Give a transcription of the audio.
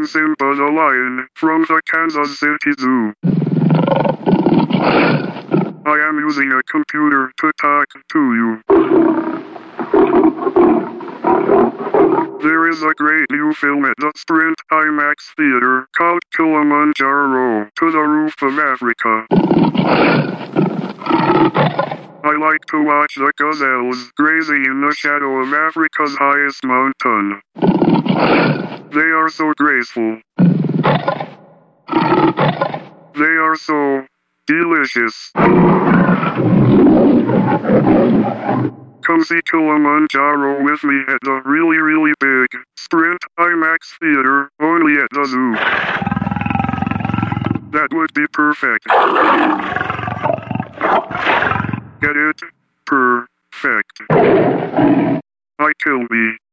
am Simba the lion from the Kansas City Zoo. I am using a computer to talk to you. There is a great new film at the Sprint IMAX Theater called Kilimanjaro to the Roof of Africa. I like to watch the gazelles grazing in the shadow of Africa's highest mountain. They are so graceful. They are so delicious. Come see Kilimanjaro with me at the really big Sprint IMAX Theater only at the zoo. That would be perfect. Get it? Perfect. I kill me.